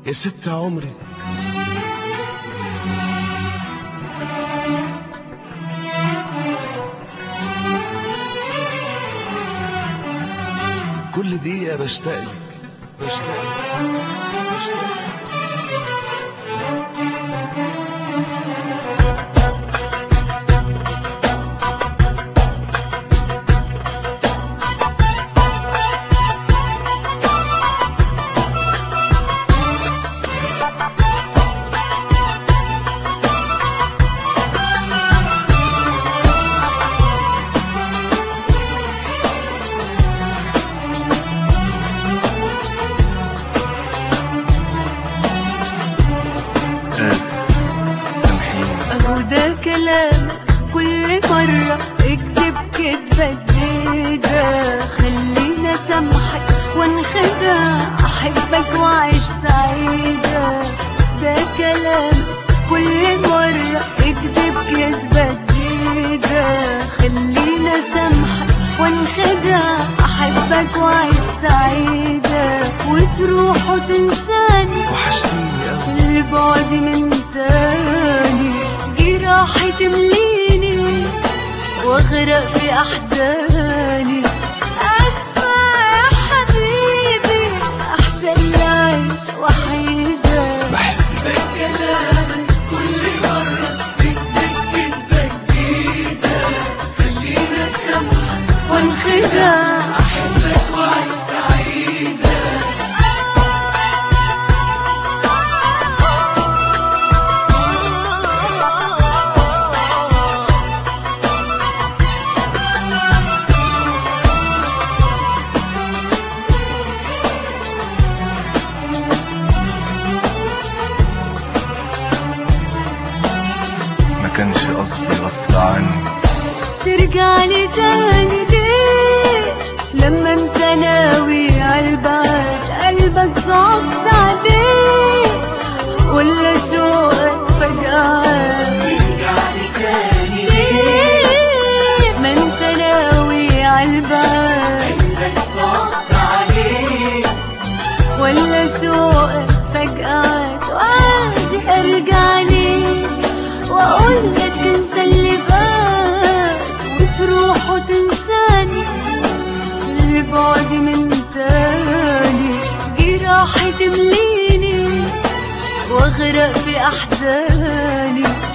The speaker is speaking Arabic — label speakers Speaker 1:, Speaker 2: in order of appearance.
Speaker 1: يا ست عمري. كل دقيقة بشتاقلك بشتاقلك بشتاقلك.
Speaker 2: اهو ده كلامك كل مرة اكتب كدبة جديدة، خليني اسامحك وانخدع، احبك واعيش سعيدة. ده كلامك كل مرة اكتب كدبة جديدة، خليني اسامحك وانخدع، احبك واعيش سعيدة. وتروح وتنساني
Speaker 1: وحشتيني
Speaker 2: في البعد من تاني، جراحي تمليني واغرق في احزاني. اسفة يا حبيبي، احسن لي اعيش وحيدة.
Speaker 1: بحبك
Speaker 2: كلامك كل مرة بكتب كدبة جديدة، خليني اسامحك وانخدع، احبك واعيش سعيدة.
Speaker 1: ما كانش قصدي غصب عني
Speaker 2: ترجعني تاني ليه؟ لما انت ناوي عالبعد قلبك صعبت عليه، ولا شوقك فجأة ترجعني تاني ليه؟ ما انت ناوي عالبعد قلبك صعبت عليه، ولا شوقك فجأة وعادي ارجع ليه واقول لك انسى اللي فات، وتروح وتنساني في البعد من تاني. جراحي تمليني واغرق في احزاني.